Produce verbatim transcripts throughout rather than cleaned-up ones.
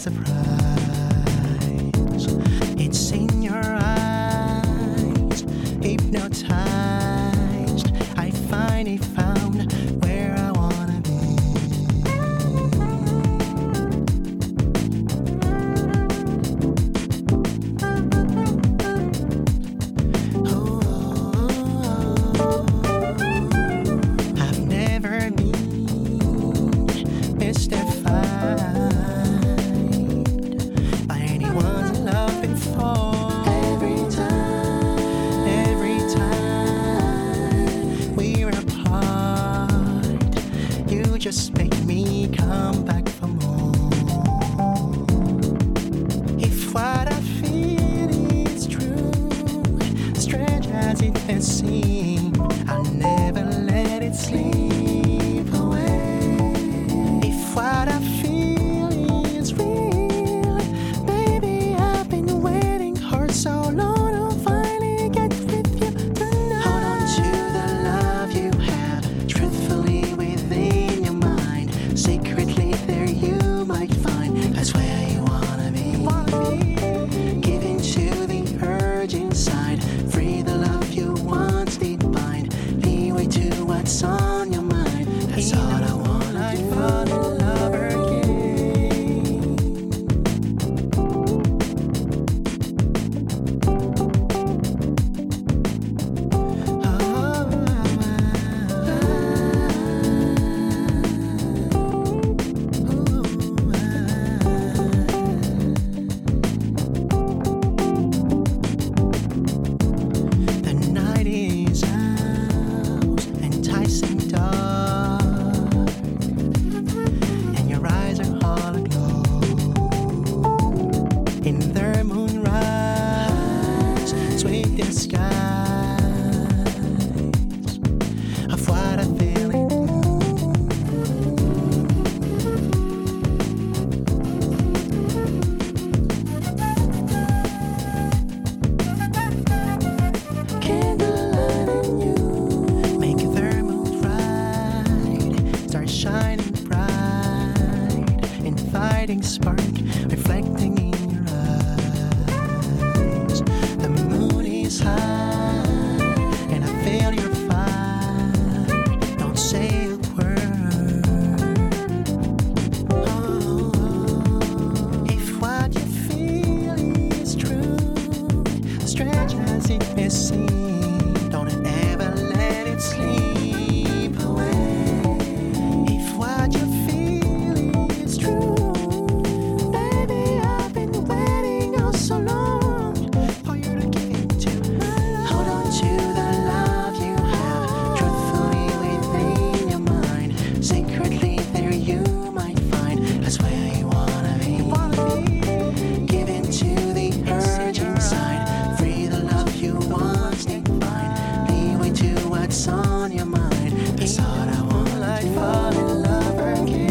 surprise. It's in your eyes, hypnotized. I finally found where I wanna be. Oh, I've never been mystified by anyone's love before. Every time, every time we're apart, you just make me come back for more. If what I feel is true, strange as it may seem, I'll never let it slip away. If what I feel is real, baby, I've been waiting for so long to finally get with you tonight. Hold on to the love you have, truthfully within your mind. Secretly there you might find that's where you wanna be. Give in to the urge inside, free the love you once did bind. Leeway to what's on your mind, that's all I wanna do. Fall in love again. The night is out, enticing dark, and your eyes are all aglow. In their moonrise, sweet disguise of what I feel in you. Candlelight in you, make their mood right, start shining bright, inviting spark reflecting in your eyes. The moon is high, and I feel your fire. Don't say a word. Oh, if what you feel is true, strange as it may seem, don't ever let it slip away. If what you feel is true, baby, I've been waiting oh so long for you to give in to. Hold on to the love you have, truthfully within your mind. Secretly there you might find that's where you wanna be. Give in to the urge inside, free the love you once did find. Leeway to what's on your mind, that's all I wanna do. Fall in love again.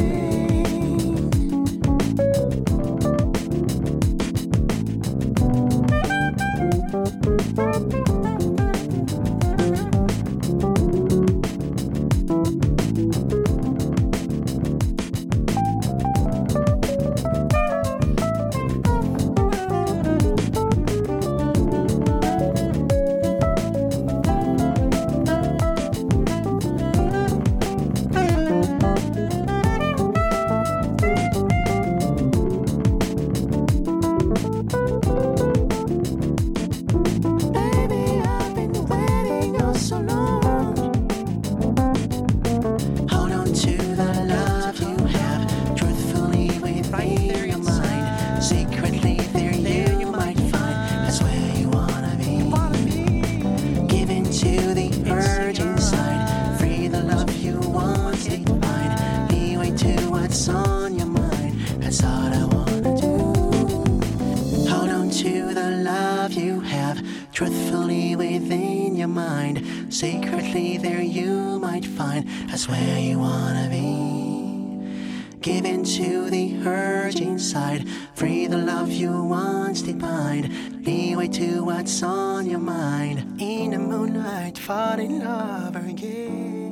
Baby, I've been waiting oh so long. Hold on to the love you have, truthfully within your mind. Secretly there you might find that's where you wanna be. Give in to the urge inside, free the love you once did find. Leeway to what's on your mind, that's all I wanna do. Hold on to the love you have, truthfully within your mind. Secretly there you might find that's where you wanna be. Give in to the urge inside, free the love you once did bind. Leeway to what's on your mind. In the moonlight, fall in love again.